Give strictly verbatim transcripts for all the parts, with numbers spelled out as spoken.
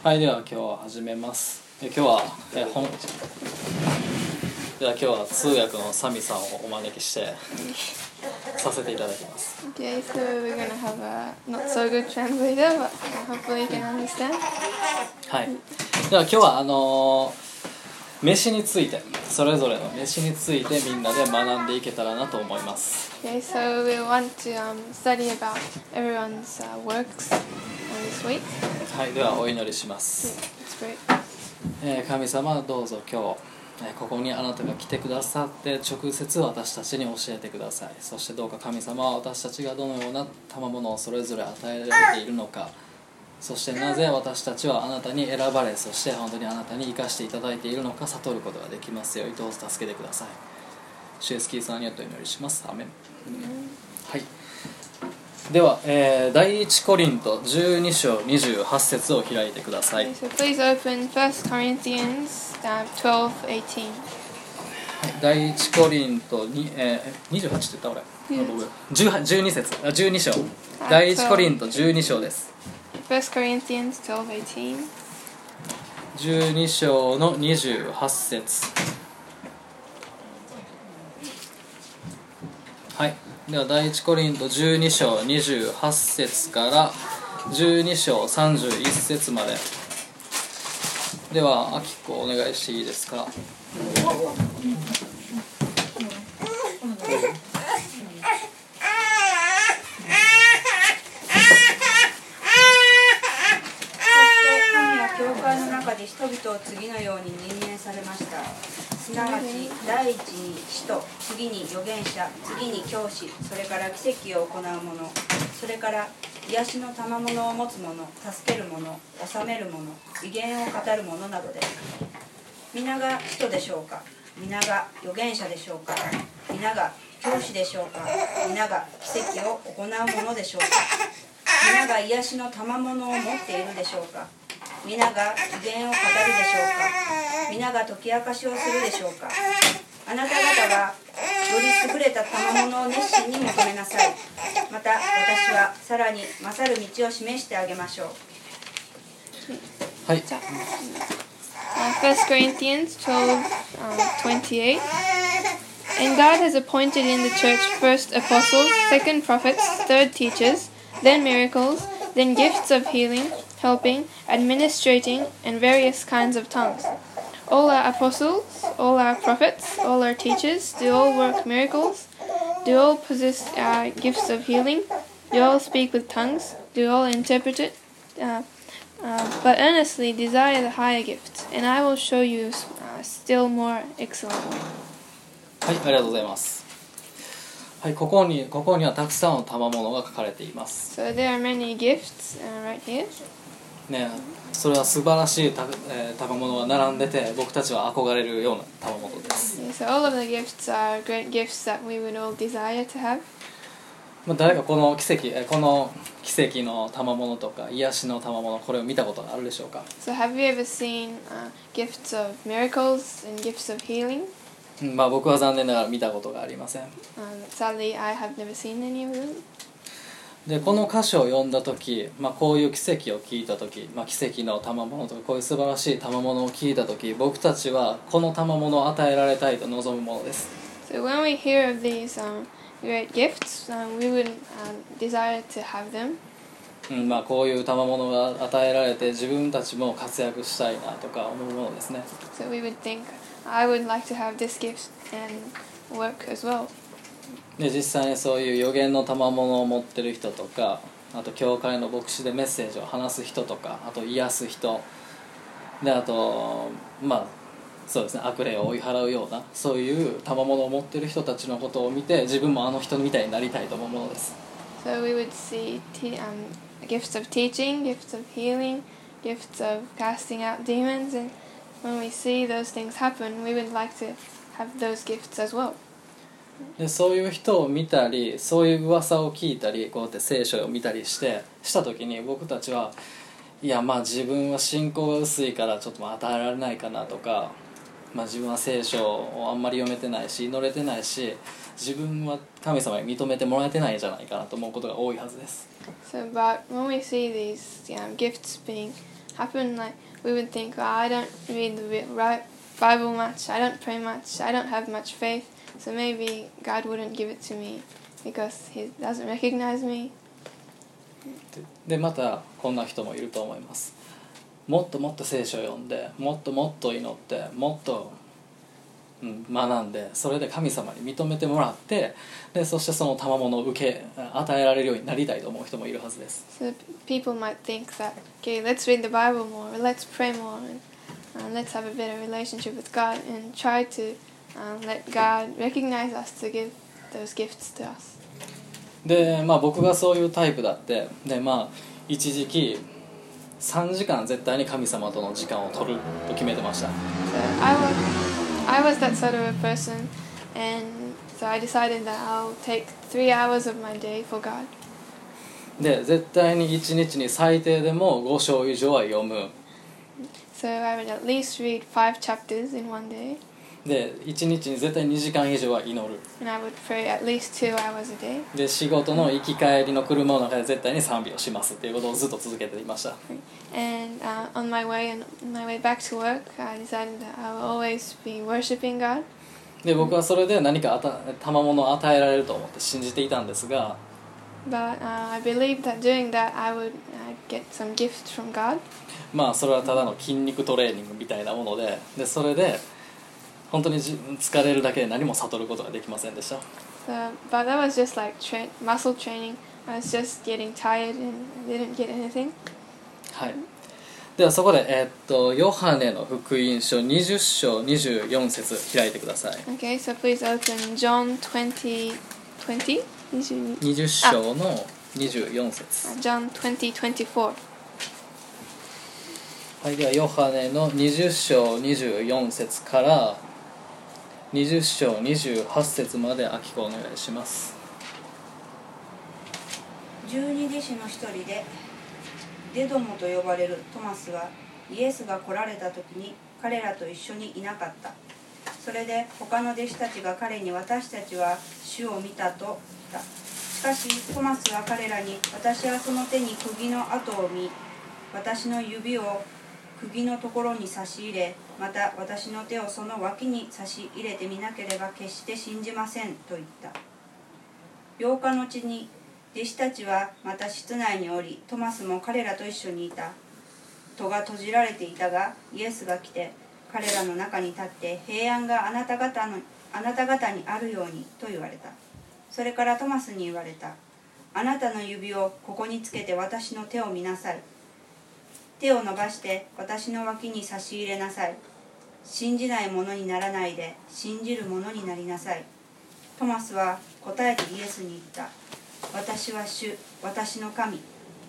はい、では今日は始めます。で今日はえ本では今日は通訳のサミさんをお招きしてさせていただきます。 Okay, so we're gonna have a not so good translator, but hopefully you can understand. はい。では今日はあのー、飯について、それぞれの飯についてみんなで学んでいけたらなと思います。 Okay, so we want to um, study about everyone's uh, works on this week. はい、ではお祈りします。 That's great. えー、神様どうぞ今日、えー、ここにあなたが来てくださって直接私たちに教えてください。そしてどうか神様は私たちがどのような賜物をそれぞれ与えられているのか、そしてなぜ私たちはあなたに選ばれ、そして本当にあなたに生かしていただいているのか悟ることができますようにどうぞ助けてください。主イエスキリストの名によってお祈りします。アーメン。はい。では、えー、第一コリントじゅうに章にじゅうはち節を開いてください。 Okay, so please open First Corinthians uh, twelve eighteen. はい、第一コリントに、えー、にじゅうはちって言った俺、うん、じゅうに節あじゅうに章、第一コリントじゅうに章です。 First Corinthians twelve eighteen. じゅうに章のにじゅうはち節。はい。では第一コリントじゅうに章にじゅうはち節からじゅうに章さんじゅういち節まで。ではあきこお願いしていいですか。 教会の中で人々を次のように任命されました。すなわち第一に使徒、次に預言者、次に教師、それから奇跡を行う者、それから癒しの賜物を持つ者、助ける者、治める者、威厳を語る者などです。皆が使徒でしょうか。皆が預言者でしょうか。皆が教師でしょうか。皆が奇跡を行う者でしょうか。皆が癒しの賜物を持っているでしょうか。皆が威厳を語るでしょうか。皆が解き明かしをするでしょうか。あなた方はより優れた賜物を熱心に求めなさい。また私はさらに勝る道を示してあげましょう。 はい。 Uh, First Corinthians twelve twenty-eight. And God has appointed in the church first apostles, second prophets, third teachers, then miracles, then gifts of healing, helping, administrating, and various kinds of tongues. All are apostles, all are prophets, all are teachers, do all work miracles, do all possess uh, gifts of healing, do all speak with tongues, do all interpret it, uh, uh, but earnestly desire the higher gifts, and I will show you uh, still more excellent way. はい、ありがとうございます。はい、ここにここにはたくさんの賜物が書かれています。 So there are many gifts uh, right here. ね、それは素晴らしいた、えー、賜物が並んでて僕たちは憧れるような賜物です。 Yeah, so all of the gifts are great gifts that we would all desire to have. まあ誰かこの奇跡、えー、この奇跡の賜物とか癒しの賜物これを見たことがあるでしょうか。 So have you ever seen uh, gifts of miracles and gifts of healing? まあ僕は残念ながら見たことがありません。 Um, sadly, I have never seen any of them. でこの箇所を読んだ時、まあ、こういう奇跡を聞いた時、まあ、奇跡の賜物とかこういう素晴らしい賜物を聞いた時僕たちはこの賜物を与えられたいと望むものです。 So when we hear of these um, great gifts, um, we would um, desire to have them. うんまあ、こういう賜物が与えられて自分たちも活躍したいなとか思うものですね。 So we would think, I would like to have this gift and work as well. で実際にそういう予言の賜物を持ってる人とかあと教会の牧師でメッセージを話す人とかあと癒す人であとまあそうですね悪霊を追い払うようなそういう賜物を持ってる人たちのことを見て自分もあの人みたいになりたいと思うものです。 So we would see te- um, gifts of teaching, gifts of healing, gifts of casting out demons, and when we see those things happen, we would like to have those gifts as well. でそういう人を見たりそういう噂を聞いたりこうやって聖書を見たりしてした時に僕たちはいやまあ自分は信仰が薄いからちょっと与えられないかなとか、まあ、自分は聖書をあんまり読めてないし祈れてないし自分は神様に認めてもらえてないんじゃないかなと思うことが多いはずです。 So, but when we see these um, gifts being happen, like we would think, oh, I don't read the right Bible much, I don't pray much, I don't have much faith, so maybe God wouldn't give it to me because He doesn't recognize me. でまたこんな人もいると思います。もっともっと聖書を読んで、もっともっと祈って、もっと、うん、学んで、それで神様に認めてもらって、でそしてその賜物を受け与えられるようになりたいと思う人もいるはずです。 So people might think that, okay, let's read the Bible more, or let's pray more, and uh, let's have a better relationship with God, and try to um, let God recognize us to give those gifts to us. で、まあ、僕がそういうタイプだって、で、まあ、一時期さんじかん絶対に神様との時間を取ると決めてました。 So I was, I was that sort of a person, and so I decided that I'll take three hours of my day for God. で、絶対にいちにちに最低でもご章以上は読む。 So I would at least read five chapters in one day. で、いちにちに絶対にじかん以上は祈る。 And I would pray at least two hours a day. で、仕事の行き帰りの車の中で絶対に賛美をしますっていうことをずっと続けていました。 And uh, on my way and on my way back to work, I decided that I will always be worshiping God. で、僕はそれで何かあた賜物を与えられると思って信じていたんですが、 But uh, I believed that doing that, I would uh, get some gifts from God. まあそれはただの筋肉トレーニングみたいなもので、でそれで本当に疲れるだけで何も悟ることができませんでした。 So, but that was just like tra- muscle training. I was just getting tired and didn't get anything. はい。ではそこで、えーっとヨハネの福音書にじゅっ章にじゅうよん節開いてください。 Okay, so please open John twenty, twenty? にじゅっ章のにじゅうよん節。 John twenty, twenty-four. はい、ではヨハネのにじゅっ章にじゅうよん節からにじゅっ章にじゅうはち節まで明子お願いします。 十二弟子の一人でデドモと呼ばれるトマスはイエスが来られた時に彼らと一緒にいなかった。それで他の弟子たちが彼に私たちは主を見たと言った。しかしトマスは彼らに私はその手に釘の跡を見、私の指を釘のところに差し入れ、また私の手をその脇に差し入れてみなければ決して信じませんと言った。八日のうちに弟子たちはまた室内におり、トマスも彼らと一緒にいた。戸が閉じられていたが、イエスが来て彼らの中に立って平安があなた方のあなた方にあるようにと言われた。それからトマスに言われた。あなたの指をここにつけて私の手を見なさい。手を伸ばして私の脇に差し入れなさい。信じない者にならないで信じる者になりなさい。トマスは答えてイエスに言った。私は主、私の神。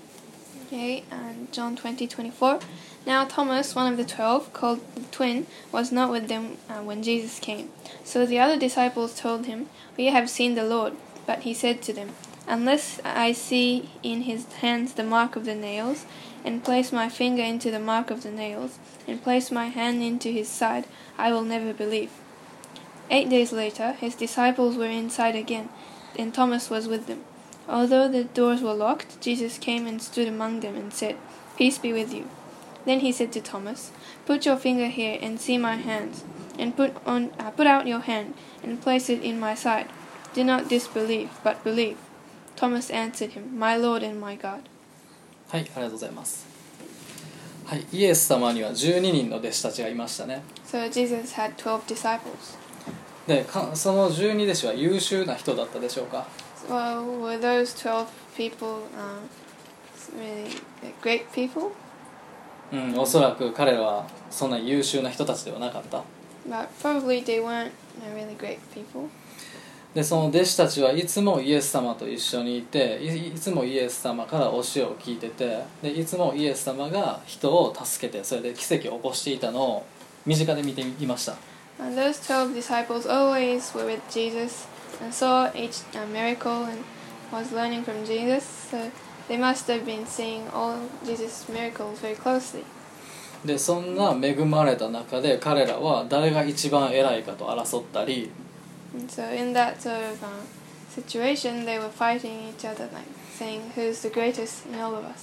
Okay, and John twenty, twenty-four. Now Thomas, one of the twelve, called the twin, was not with them uh, when Jesus came. So the other disciples told him, We have seen the Lord. But he said to them, Unless I see in his hands the mark of the nails, and place my finger into the mark of the nails, and place my hand into his side, I will never believe. Eight days later, his disciples were inside again, and Thomas was with them. Although the doors were locked, Jesus came and stood among them and said, Peace be with you. Then he said to Thomas, Put your finger here and see my hands, and put on, uh, put out your hand and place it in my side. Do not disbelieve, but believe. Thomas answered him, My Lord and my God. はい、ありがとうございます。はい、イエス様にはじゅうににんの弟子たちがいましたね。 So Jesus had twelve disciples. で、そのじゅうに弟子は優秀な人だったでしょうか。 Well, were those twelve people um, really great people? うん、おそらく彼らはそんな優秀な人たちではなかった。 But probably they weren't really great people. で、その弟子たちはいつもイエス様と一緒にいて、い, いつもイエス様から教えを聞いてて、でいつもイエス様が人を助けて、それで奇跡を起こしていたのを身近で見ていました。 And those twelve disciples always were with Jesus and saw each uh, miracle and was learning from Jesus. So they must have been seeing all Jesus' miracles very closely. で、そんな恵まれた中で彼らは誰が一番偉いかと争ったり、 And so in that sort of uh, situation, they were fighting each other, like saying, "Who's the greatest in all of us?"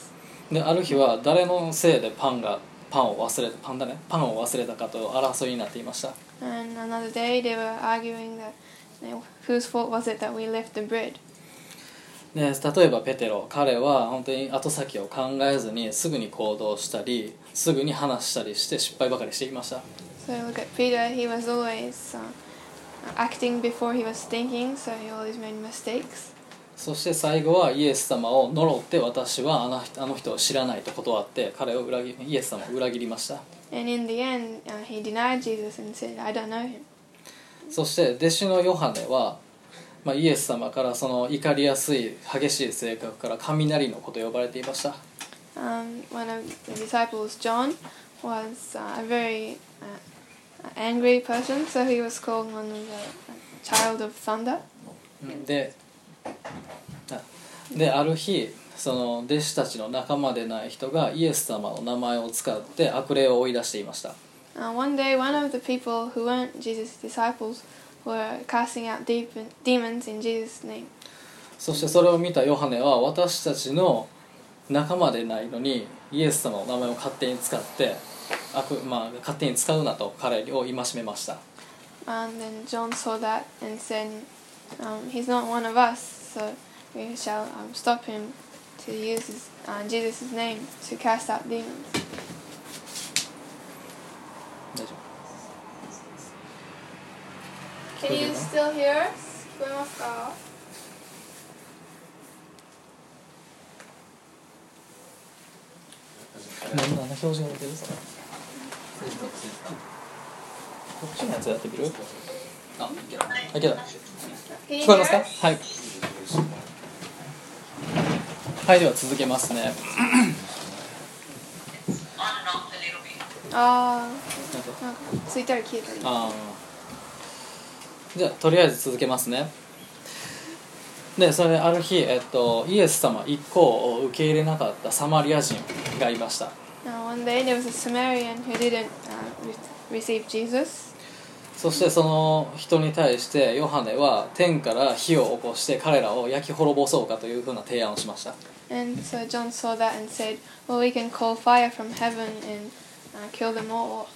である日は誰のせいでパンがパンを忘れたパンだねパンを忘れたかと争いになっていました。 And another day they were arguing that, you know, whose fault was it that we left the bread. で例えばペテロ、彼は本当に後先を考えずにすぐに行動したりすぐに話したりして失敗ばかりしていました。 So look at Peter, he was always uh, acting before he was thinking, so he always made mistakes. そして最後はイエス様を呪って私はあの人あの人を知らないと断って彼を裏切イエス様を裏切りました。 And in the end, uh, he denied Jesus and said, I don't know him. そして弟子のヨハネは、まあ、イエス様からその怒りやすい激しい性格から雷の子と呼ばれていました。 Um, one of the disciples, John, was uh, a very uh, angry person, so he was called one of the uh, child of thunder. であである日その弟子たちの仲間でない人がイエス様の名前を使って悪霊を追い出していました。 Uh, one day, one of the people who weren't Jesus' disciples were casting out deep demons in Jesus' name. そしてそれを見たヨハネは私たちの仲間でないのにイエス様の名前を勝手に使って悪、まあ、勝手に使うなと彼を戒めました。 And then John saw that and said, um, he's not one of us, so we shall um, stop him to use his, uh, Jesus' name to cast out demons. 大丈 Can you still hear us? 聞こえますか? 夫？何の表示が出てるそれ？こっちのやつやってみる？あ、いけた。聞こえますか？はい。はい、では続けますね。 あー、なんかついたり消えたり。 あー、じゃあとりあえず続けますね。でそれある日、えっと、イエス様一行を受け入れなかったサマリア人がいました。 Now, one day there was a Samaritan who didn't uh, re- receive Jesus. そしてその人に対してヨハネは天から火を起こして彼らを焼き滅ぼそうかというふうな提案をしました。 And so John saw that and said, well, we can call fire from heaven and uh, kill them all.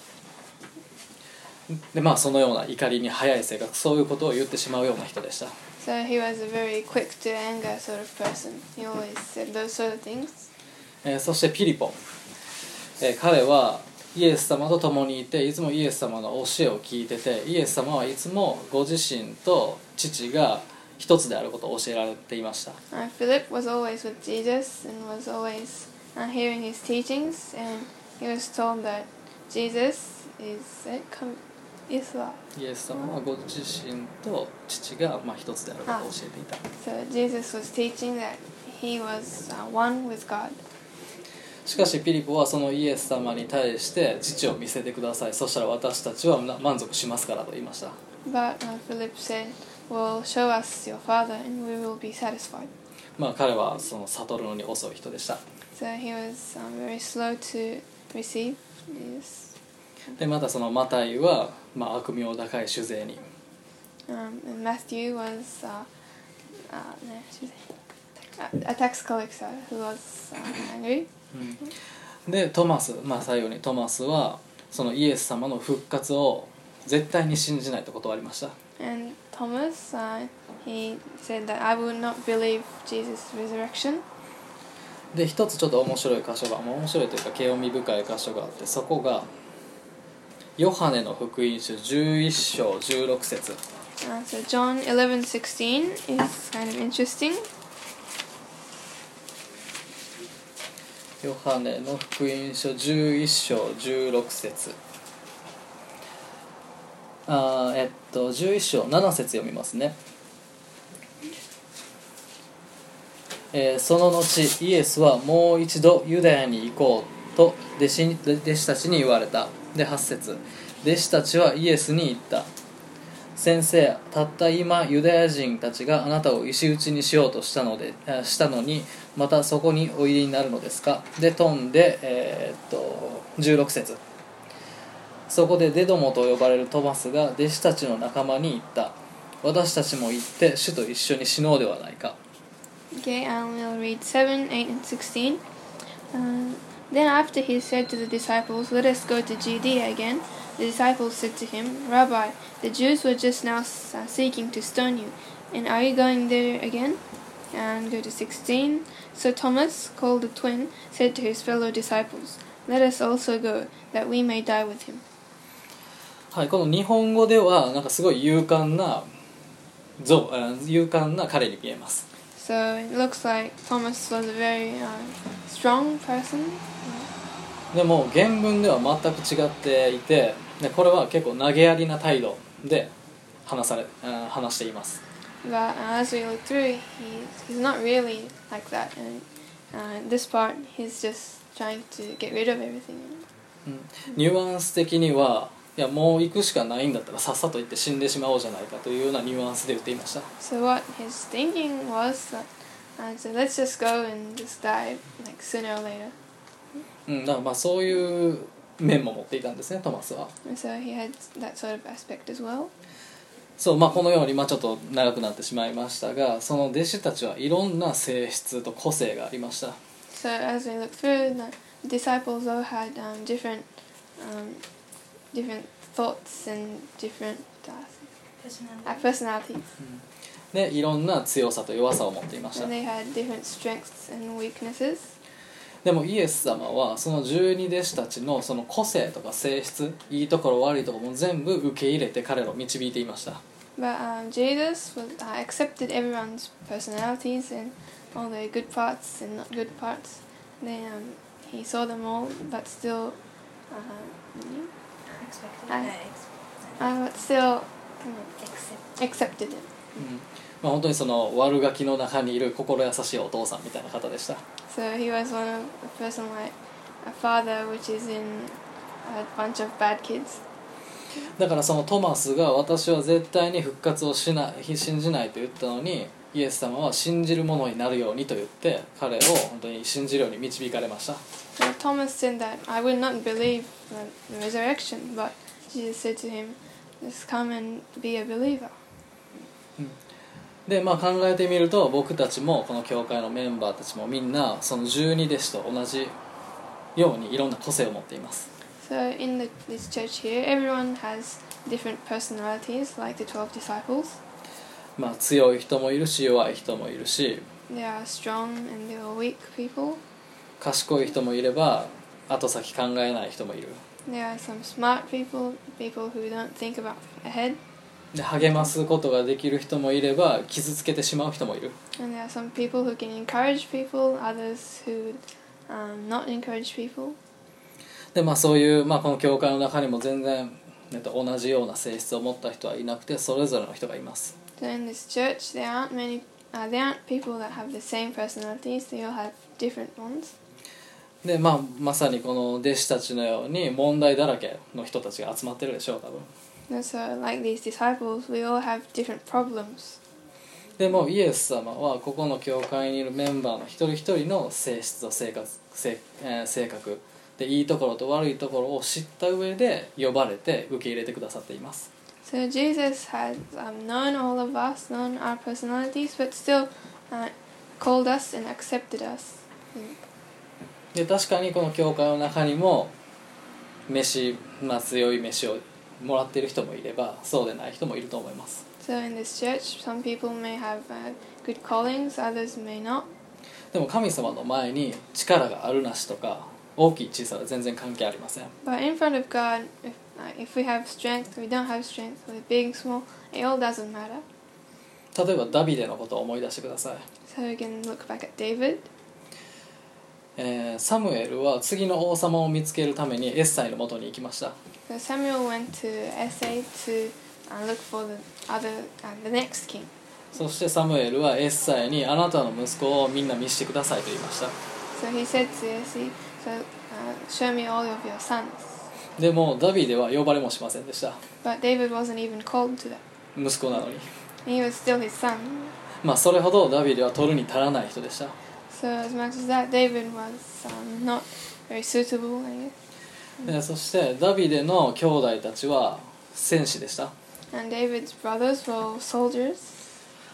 でまあそのような怒りに早い性格、そういうことを言ってしまうような人でした。 So he was a very quick to anger sort of person. He always said those sort of things. えーそしてピリポ、えー彼はイエス様と共にいていつもイエス様の教えを聞いてて、イエス様はいつもご自身と父が一つであることを教えられていました。 Uh, Philip was always with Jesus and was always uh, hearing his teachings, and he was told that Jesus is it, come, yes, what? イエス様はご自身と父がまあ一つであることを教えていた。 So Jesus was teaching that he was uh, one with God. しかしピリポはそのイエス様に対して父を見せてください、そしたら私たちは満足しますからと言いました。 But uh, Philip said, well, show us your father and we will be satisfied. まあ彼はその悟るのに遅い人でした。 So he was um, very slow to receive this. でまたそのマタイは、まあ、悪名高い酒税に、 Um, and Matthew was uh, uh, no, excuse me, a tax collector who was uh, angry. でトマス、まあ、最後にトマスはそのイエス様の復活を絶対に信じないと断りました。 And Thomas, uh, he said that I will not believe Jesus' resurrection. で一つちょっと面白い箇所が、まあ、面白いというか興味深い箇所があって、そこがヨハネの福音書じゅういっ章じゅうろく節。 Uh, so John eleven sixteen is kind of interesting. ヨハネの福音書じゅういっ章じゅうろく節。あえっとじゅういっ章なな節読みますね。えー、その後イエスはもう一度ユダヤに行こうと弟子に弟子たちに言われた。ではち節、弟子たちはイエスに言った。先生、たった今ユダヤ人たちがあなたを石打ちにしようとしたのでしたのに、またそこにおいでになるのですか。で飛んで、えー、っとじゅうろく節、そこでデドモと呼ばれるトマスが弟子たちの仲間に言った。私たちも行って主と一緒に死のうではないか。 Okay, and we'll read seven, eight, and sixteen. Um, then after he said to the disciples, "Let us go to Judea again," the disciples said to him, "Rabbi, the Jews were just now seeking to stone you, and are you going there again?" And go to sixteen. So Thomas, called the twin, said to his fellow disciples, "Let us also go, that we may die with him." はい、この日本語ではなんかすごい勇敢な像、勇敢な彼に見えます。 So it looks like Thomas was a very、uh, strong person. でも原文では全く違っていて、でこれは結構投げやりな態度で話され、話しています。 But uh, as we look through, he's, he's not really like that. And uh, this part, he's just trying to get rid of everything. うん、ニュアンス的にはいやもう行くしかないんだったらさっさと行って死んでしまおうじゃないかというようなニュアンスで言っていました。 So what his thinking was that, uh, so let's just go and just die like sooner or later. うん、だからまあそういう面も持っていたんですね、トマスは。 And so he had that sort of aspect as well. そう、まあ、このように、まあ、ちょっと長くなってしまいましたが、その弟子たちはいろんな性質と個性がありました。 So as we look through, the disciples all had um, different, um, different thoughts and different uh, personalities. で、いろんな強さと弱さを持っていました。 And they had different strengths and weaknesses. でもイエス様はその十二弟子たちのその個性とか性質、いいところ悪いところも全部受け入れて彼らを導いていました。 But um, Jesus was, uh, accepted everyone's personalities and all their good parts and not good parts. Then um, he saw them all, but still, uh, uh, uh, but still um, accepted it. うんまあ、本当にその悪ガキの中にいる心優しいお父さんみたいな方でした。 So he was one of a person like a father, which is in a bunch of bad kids. だからそのトマスが私は絶対に復活をしない信じないと言ったのに、イエス様は信じるものになるようにと言って彼を本当に信じるように導かれました。 So Thomas said that I will not believe the resurrection, but Jesus said to him, "Just come and be a believer." でまあ、考えてみると僕たちもこの教会のメンバーたちもみんなその十二弟子と同じようにいろんな個性を持っています。 So in the, this church here, everyone has different personalities, like the twelve disciples. まあ、強い人もいるし弱い人もいるし、 There are strong and there are weak people. 賢い人もいれば後先考えない人もいる。 There are some smart people, people who don't think about ahead. で励ますことができる人もいれば傷つけてしまう人もいる。 And there are some people who can encourage people, others who um, not encourage people. でまあ、そういう、まあ、この教会の中にも全然、えっと、同じような性質を持った人はいなくてそれぞれの人がいます。 So in this church, there aren't many, uh, there aren't people that have the same personalities. They all have different ones. でまあ、まさにこの弟子たちのように問題だらけの人たちが集まってるでしょう、多分。 And so, like these disciples, we all have different problems. でもイエス様はここの教会にいるメンバーの一人一人の性質と性格、性、えー、性格でいいところと悪いところを知った上で呼ばれて受け入れてくださっています。 So Jesus has um, known all of us, known our personalities, but still uh, called us and accepted us. で確かにこの教会の中にも飯、まあ、強い飯をもらっている人もいればそうでない人もいると思います。 So in this church, some people may have uh, good callings, others may not. でも神様の前に力があるなしとか大きい小さな全然関係ありません。 But in front of God, if, uh, if we have strength, we don't have strength, we're big, small, it all doesn't matter. 例えばダビデのことを思い出してください。 So we can look back at David. えー、サムエルは次の王様を見つけるためにエッサイの元に行きました。 So Samuel went to Essay to uh, look for the other, uh, the next king. そしてサムエルはエッサイにあなたの息子をみんな見せてくださいと言いました。 So he said to Essay, so, uh, show me all of your sons. でもダビデは呼ばれもしませんでした。 But David wasn't even called to that. 息子なのに。 He was still his son. まあそれほどダビデは取るに足らない人でした。 So as much as that, David was um, not very suitable, I guess. でそしてダビデの兄弟たちは戦士でした。 And David's brothers were all soldiers.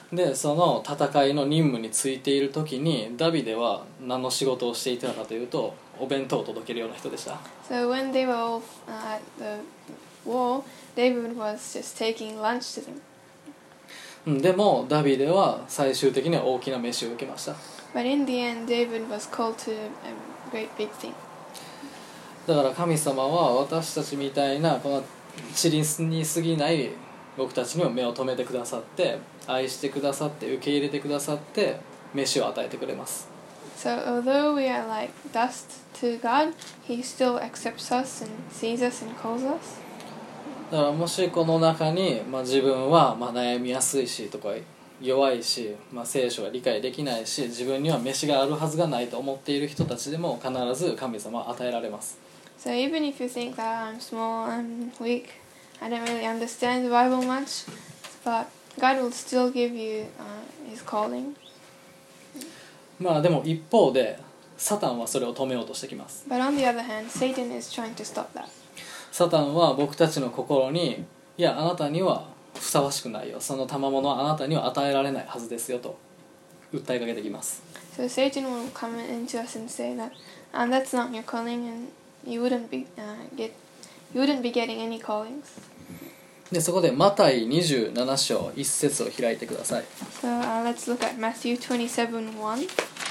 でその戦いの任務についている時にダビデは何の仕事をしていたかというとお弁当を届けるような人でした。 So when they were all uh, at the war, David was just taking lunch to them. うんでもダビデは最終的には大きな飯を受けました。 But in the end, David was called to a great big thing. だから神様は私たちみたいなこの塵に過ぎない僕たちにも目を留めてくださって愛してくださって受け入れてくださって飯を与えてくれます。 So although we are like dust to God, He still accepts us and sees us and calls us. だからもしこの中に、まあ、自分はまあ悩みやすいしとか弱いし、まあ、聖書が理解できないし自分には飯があるはずがないと思っている人たちでも必ず神様は与えられます。 So even if you think that I'm small, I'm weak, I don't really understand the Bible much, but God will still give you uh, His calling. まあでも一方でサタンはそれを止めようとしてきます。 But on the other hand, Satan is trying to stop that. サタンは僕たちの心にいやあなたにはふさわしくないよ、その賜物はあなたには与えられないはずですよと訴えかけてきます。 So Satan will come into us and say that uh, that's not your calling, and you wouldn't be uh, get you wouldn't be getting any callings. でそこでマタイにじゅうなな章いち節を開いてください。 So uh, let's look at Matthew twenty-seven one.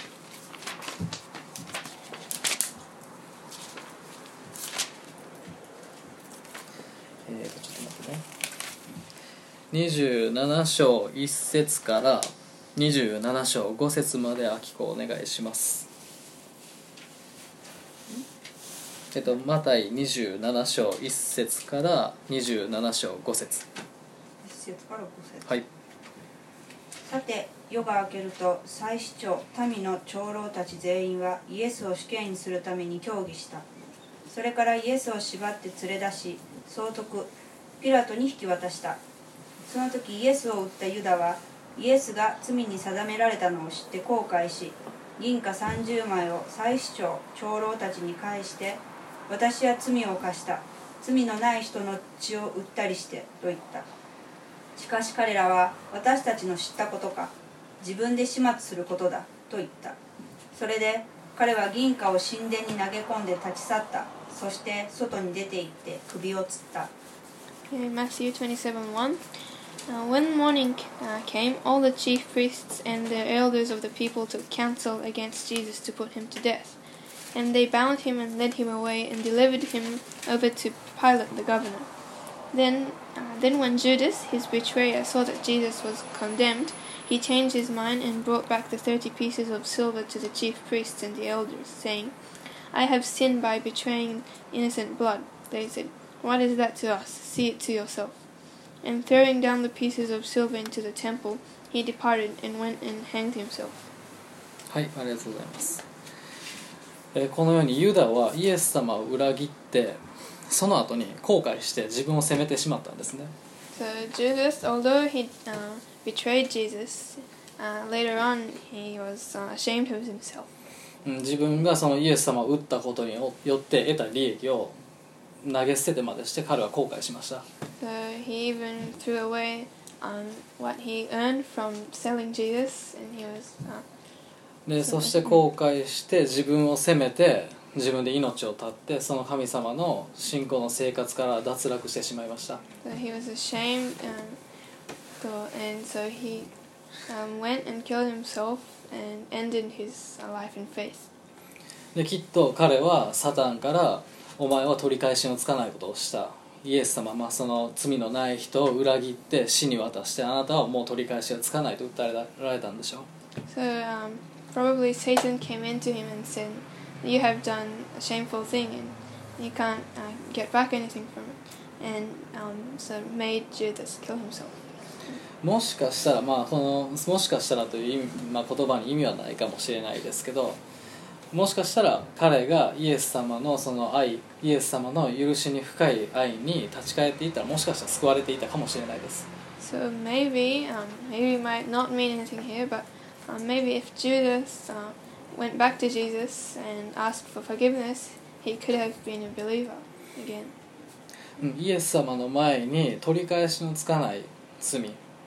えーとちょっと待ってね。にじゅうなな章いち節からにじゅうなな章ご節まであきこお願いします。えっとマタイにじゅうなな章いち節からにじゅうなな章ご節。 いち節からご節。 はい。 さて夜が明けると祭司長民の長老たち全員はイエスを死刑にするために協議した。それからイエスを縛って連れ出し総督ピラトに引き渡した。その時イエスを撃ったユダはイエスが罪に定められたのを知って後悔し銀貨さんじゅうまいを祭司長長老たちに返して私は罪を犯した罪のない人の血を売ったりしてと言った。しかし彼らは私たちの知ったことか自分で始末することだと言った。それで彼は銀貨を神殿に投げ込んで立ち去った。そして外に出て行って首を吊った。 Okay, Matthew twenty-seven one. Uh, when morning uh, came, all the chief priests and the elders of the people took counsel against Jesus to put him to death. And they bound him and led him away and delivered him over to Pilate the governor. Then, uh, then when Judas, his betrayer, saw that Jesus was condemned, he changed his mind and brought back the thirty pieces of silver to the chief priests and the elders, saying, I have sinned by betraying innocent blood. They said, What is that to us? See it to yourself. And throwing down the pieces of silver into the temple, he departed and went and hanged himself. はい、ありがとうございます。えーこのようにユダはイエス様を裏切ってその後に後悔して自分を責めてしまったんですね。 So Judas, although he uh, betrayed Jesus, uh, later on he was uh, ashamed of himself. うん自分がそのイエス様を撃ったことによって得た利益を投げ捨ててまでして彼は後悔しました。 So he even threw away um, what he earned from selling Jesus, and he was. Uh, でそして後悔して自分を責めて自分で命を絶ってその神様の信仰の生活から脱落してしまいました。 so he was ashamed, um, so, and so he um, went and killed himself and ended his uh, life in faith. できっと彼はサタンからお前は取り返しのつかないことをしたイエス様、まあ、その罪のない人を裏切って死に渡してあなたはもう取り返しがつかないと訴えられたんでしょう。 So um, probably Satan came into him and said, "You have done a shameful thing, and you can't uh, get back anything from it," and um, so made Judas kill himself. もしかしたら、まあ、このもしかしたらという意味、まあ、言葉に意味はないかもしれないですけどもしかしたら彼がイエス様のその愛イエス様の許しに深い愛に立ち返っていったらもしかしたら救われていたかもしれないです。 So maybe, um, maybe it might not mean anything here, but um, maybe if Judas uh, went back to Jesus and asked for forgiveness, he could have been a believer again. イエス様の前に取り返しのつかない罪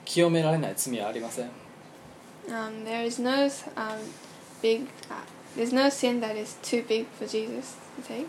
清められない罪はありません。 Um, there is no um, big, uh, there's no sin that is too big for Jesus to take.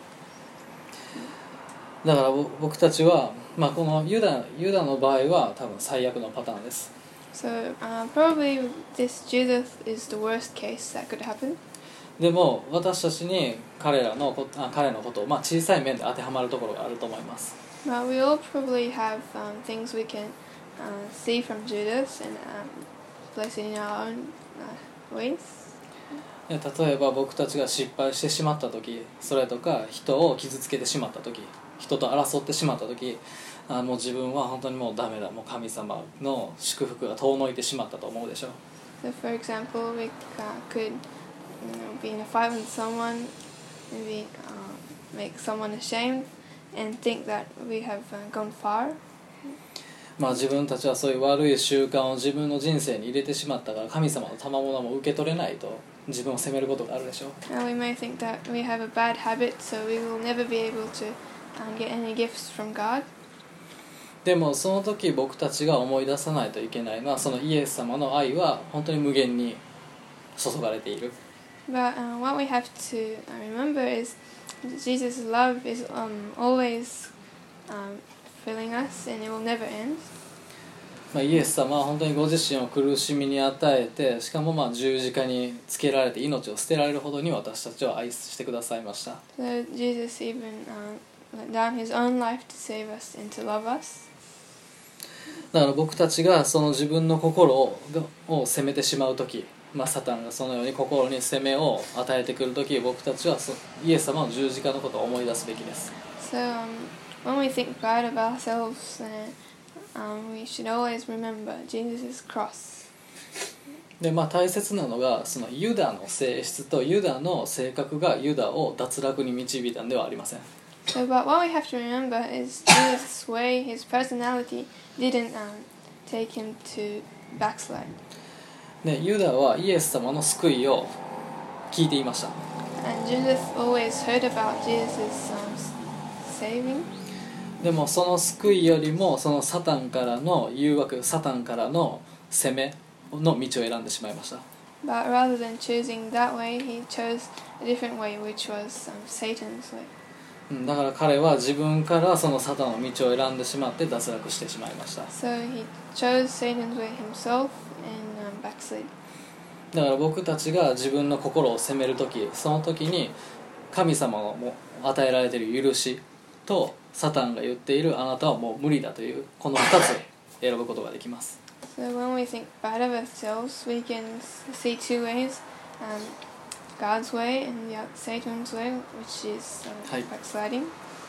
だから僕たちは、まあ、このユダ、ユダの場合は多分最悪のパターンです。 So uh, probably this Judas is the worst case that could happen. でも私たちに彼らのこあ彼のことを、まあ、小さい面で当てはまるところがあると思います。 But we all probably have um, things we can uh, see from Judas and um, place it in our own uh, ways. で例えば僕たちが失敗してしまった時、それとか人を傷つけてしまった時、人と争ってしまった時、あもう自分は本当にもうダメだ、もう神様の祝福が遠のいてしまったと思うでしょう。 So for example, we uh, could you know, be in a fight with someone, maybe uh, make someone ashamed and think that we have uh, gone far. まあ、自分たちはそういう悪い習慣を自分の人生に入れてしまったから神様の賜物も受け取れないと自分を責めることがあるでしょう。 And we may think that we have a bad habit, so we will never be able to um, get any gifts from God. でもその時僕たちが思い出さないといけないのは、そのイエス様の愛は本当に無限に注がれている。 But uh, what we have to remember is Jesus' love is um, always um, filling us and it will never end. まあ、イエス様は本当にご自身を苦しみに与えて、しかもまあ十字架につけられて命を捨てられるほどに私たちを愛してくださいました。 So Jesus even uh, let down his own life to save us and to love us. だから僕たちがその自分の心をを責めてしまう時、まあ、サタンがそのように心に責めを与えてくる時、僕たちはそイエス様の十字架のことを思い出すべきです。 So um, when we think bad of ourselves, uh, um, we should always remember Jesus' cross. でまあ、大切なのがそのユダの性質とユダの性格がユダを脱落に導いたんではありません。 So, but what we have to remember is Jesus' way, his personality didn't um, take him to backslide. でユダはイエス様の救いを聞いていました。 And Judas always heard about Jesus' um, saving. でもその救いよりもそのサタンからの誘惑、サタンからの責めの道を選んでしまいました。 But rather than choosing that way, he chose a different way, which was um, Satan's way. だから彼は自分からそのサタンの道を選んでしまって脱落してしまいました。 So he chose Satan's way himself and um, backslid. だから僕たちが自分の心を責めるとき、その時に神様のも与えられている許しとサタンが言っているあなたはもう無理だというこのふたつを選ぶことができます。 So when we think bad of ourselves, we can see two ways, um, God's way and the Satan's way, which is um, はい。 backsliding.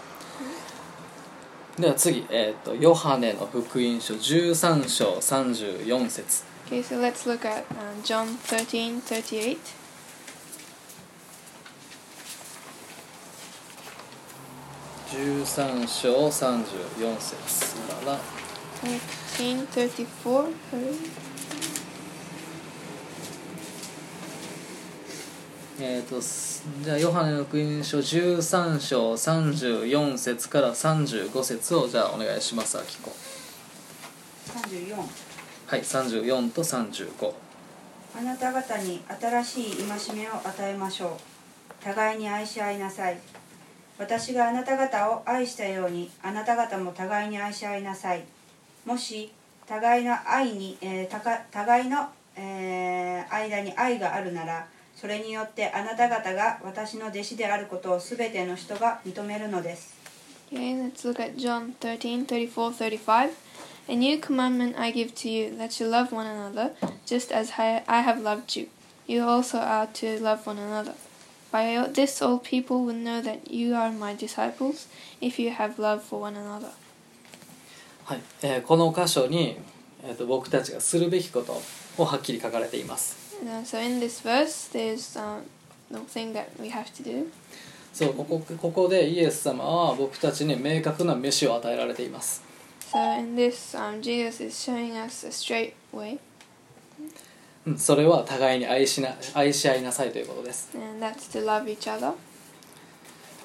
では次、えー、とヨハネの福音書じゅうさん章さんじゅうよん節。 Okay, so let's look at um, John thirteen thirty-eight. じゅうさん章さんじゅうよん節から thirteen thirty-four. Sorry. えー、とじゃあヨハネの福音書じゅうさん章さんじゅうよん節からさんじゅうご節をじゃあお願いします。あきこ。 さんじゅうよん。 はい、さんじゅうよんとさんじゅうご。 あなた方に新しい戒めを与えましょう。互いに愛し合いなさい。私があなた方を愛したようにあなた方も互いに愛し合いなさい。もし互いの愛に、えー、たか互いの、えー、間に愛があるなら、それによってあなた方が私の弟子であることをすべての人が認めるのです。 Okay, let's look at John thirteen thirty-four thirty-five. A new commandment I give to you, that you love one another, just as I have loved you. You also are to love one another. By this all people will know that you are my disciples, if you have love for one another. はい、えー、この箇所に、えー、と僕たちがするべきことをはっきり書かれています。 Uh, so in this verse, there's uh, the thing that we have to do. そうここ、ここでイエス様は僕たちに明確な召しを与えられています。 So in this, um, Jesus is showing us a straight way. それは互いに愛しな愛し合いなさいということです。 And that's to love each other.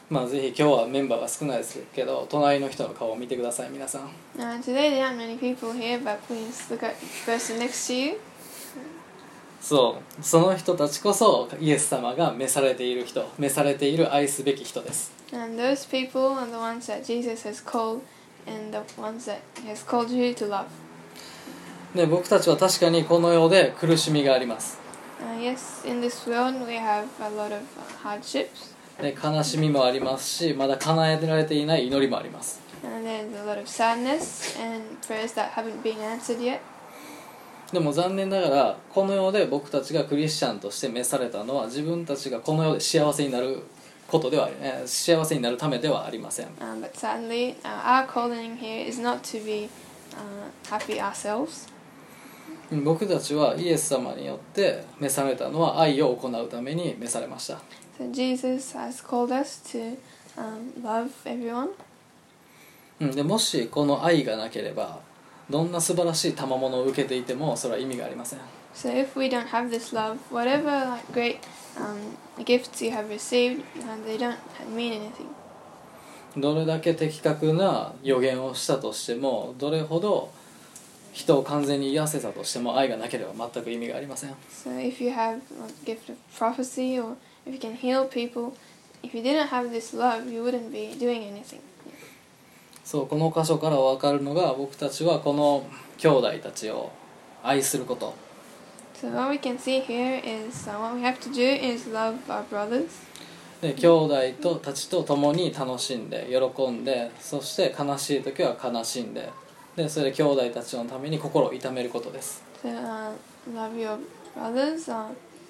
まあぜひ今日はメンバーが少ないですけど隣の人の顔を見てください皆さん。 Uh, today there aren't many people here, but please look at the person next to you. そうその人たちこそイエス様が召されている人、召されている愛すべき人です。 And those people are the ones that Jesus has called and the ones that He has called you to love. で僕たちは確かにこの世で苦しみがあります。 Uh, yes, in this world we have a lot of uh, hardships. で悲しみもありますし、まだ叶えられていない祈りもあります。 And there's a lot of sadness and prayers that haven't been answered yet. でも残念ながらこの世で僕たちがクリスチャンとして召されたのは自分たちがこの世で幸せになることでは、えー、幸せになるためではありません。 Um, but sadly, uh, our calling here is not to be uh, happy ourselves. 僕たちはイエス様によって召されたのは愛を行うために召されました。 So Jesus has called us to um, love everyone. うん、でもしこの愛がなければどんな素晴らしい賜物を受けていてもそれは意味がありません。 So if we don't have this love, whatever like, great um, gifts you have received, uh, they don't mean anything. どれだけ的確な予言をしたとしても、どれほど人を完全に癒せたとしても愛がなければ全く意味がありません。 So if you have a gift of prophecy or if you can heal people, if you didn't have this love, you wouldn't be doing anything. そうこの箇所から分かるのが僕たちはこの兄弟たちを愛すること。 So what we can see here is uh, what we have to do is love our brothers. で兄弟とたちと共に楽しんで喜んで、そして悲しい時は悲しんで、でそれで兄弟たちのために心を痛めることです。 So uh, love your brothers. Uh,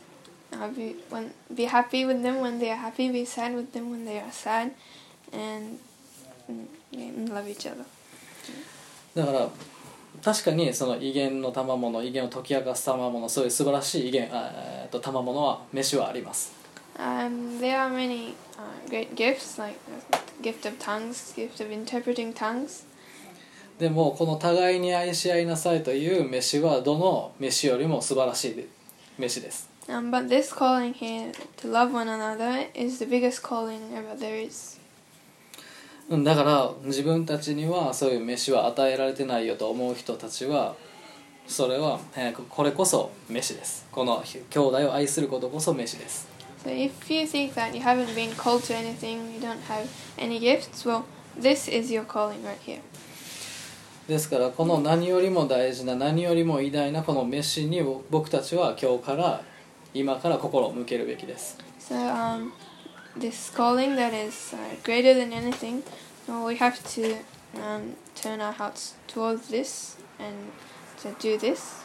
uh, be, when, be happy with them when they are happy. Be sad with them when they are sad, and, and love each other. だから確かにその威厳の賜物、威厳を解き明かす賜物、そういう素晴らしい威厳、えー、と賜物は飯はあります。 Um, there are many uh, great gifts, like the gift of tongues, gift of interpreting tongues. でもこの互いに愛し合いなさいという飯はどの飯よりも素晴らしい飯です。 Um, but this calling here to love one another is the biggest calling ever there is. だから自分たちにはそういう飯は与えられてないよと思う人たちはそれは、えー、これこそ飯です。この兄弟を愛することこそ飯です。 So if you think that you haven't been called to anything, you don't have any gifts, well, this is your calling right here. ですからこの何よりも大事な何よりも偉大なこの飯に僕たちは今日から今から心を向けるべきです。 So um, this calling that is uh, greater than anything, well, we have to um, turn our hearts towards this and to do this.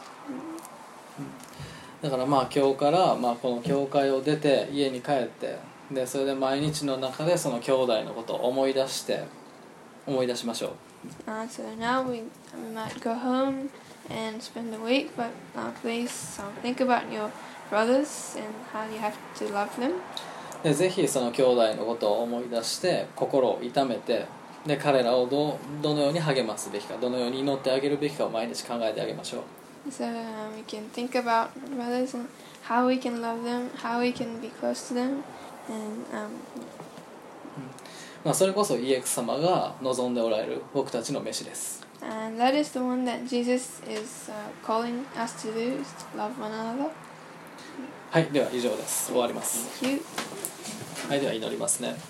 だからまあ今日から、まあ、この教会を出て家に帰ってでそれで毎日の中でその兄弟のことを思い出して思い出しましょう。 Uh, so now we, we might go home and spend the week, but uh, please uh, think about your brothers and how you have to love them. でぜひその兄弟のことを思い出して心を痛めてで彼らをど, どのように励ますべきかどのように祈ってあげるべきかを毎日考えてあげましょう。 So uh, we can think about brothers and how we can love them, how we can be close to them, and um, まあそれこそイエス様が望んでおられる僕たちの飯です。 and that is the one that Jesus is uh, calling us to do, is to love one another. はい、では以上です。終わります。 Thank you. はい、では祈りますね。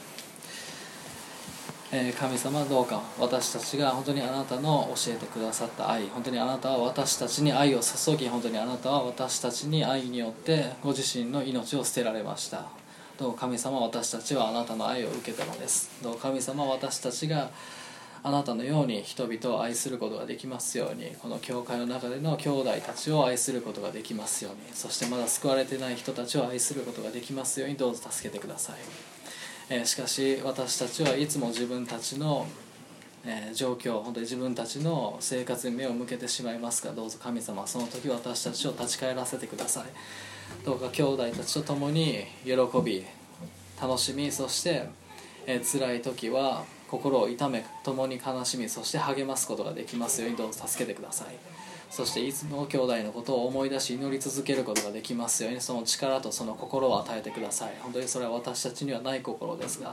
えー、神様どうか私たちが本当にあなたの教えてくださった愛、本当にあなたは私たちに愛を注ぎ、本当にあなたは私たちに愛によってご自身の命を捨てられました。どうか神様私たちはあなたの愛を受けたのです。どうか神様私たちがあなたのように人々を愛することができますように、この教会の中での兄弟たちを愛することができますように、そしてまだ救われていない人たちを愛することができますようにどうぞ助けてください。えー、しかし私たちはいつも自分たちの、えー、状況、本当に自分たちの生活に目を向けてしまいますが、どうぞ神様その時私たちを立ち返らせてください。どうか兄弟たちと共に喜び楽しみ、そして、えー、辛い時は心を痛め共に悲しみ、そして励ますことができますようにどうぞ助けてください。そしていつも兄弟のことを思い出し祈り続けることができますようにその力とその心を与えてください。本当にそれは私たちにはない心ですが、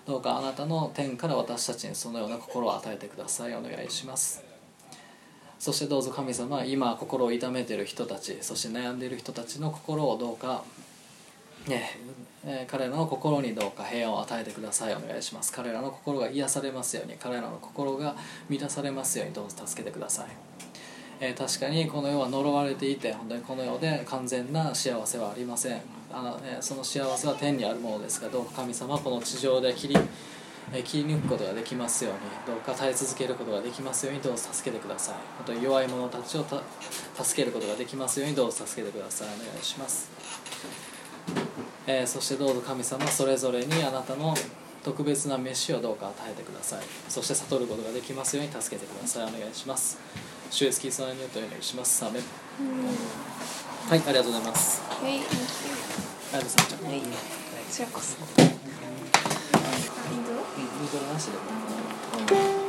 どうかあなたの天から私たちにそのような心を与えてください。お願いします。そしてどうぞ神様、今心を痛めている人たち、そして悩んでいる人たちの心をどうか、ねえー、彼らの心にどうか平安を与えてください。お願いします。彼らの心が癒されますように、彼らの心が満たされますようにどうぞ助けてください。えー、確かにこの世は呪われていて、本当にこの世で完全な幸せはありません。あの、えー、その幸せは天にあるものですが、どうか神様、この地上で切り切り抜くことができますように、どうか耐え続けることができますようにどうぞ助けてください。本当に弱い者たちをた助けることができますようにどうぞ助けてください。お願いします。えー、そしてどうぞ神様、それぞれにあなたの特別な飯をどうか与えてください。そして悟ることができますように助けてください。お願いします。主イエスキリストの名によってお願いします。アーメン。はい、ありがとうございます。 はい、 ありがとうございました。 はい、こちらこそ。 うん、ウードラなしでも